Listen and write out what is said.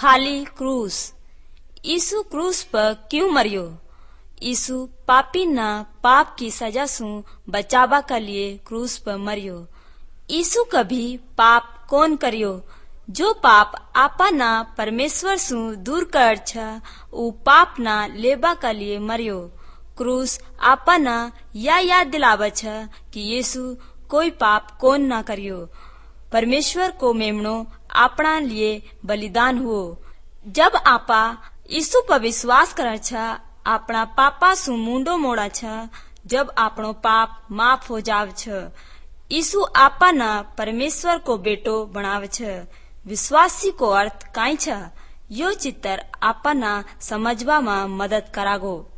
खाली क्रूस। यीशु क्रूस पर क्यों मरियो? यीशु पापी ना पाप की सजा सु बचावा के लिए क्रूस पर मरियो। यीशु कभी पाप कौन करियो? जो पाप आपा ना परमेश्वर सु दूर कर छ उ पाप ना लेबा के लिए मरियो। क्रूस आपा ना या याद दिलावे छ कि यीशु कोई पाप कौन ना करियो। परमेश्वर को मेमणो आपना लिए बलिदान हुओ। जब आपा यीशु पर विश्वास करे छ आपना पापा सु मुंडो मोड़ा छ, जब आपनो पाप माफ हो जाव छ। यीशु आपा ना परमेश्वर को बेटो बनावे छ। विश्वासी को अर्थ काई छ? यो चित्र आपा ना समझवा में मदद करागो।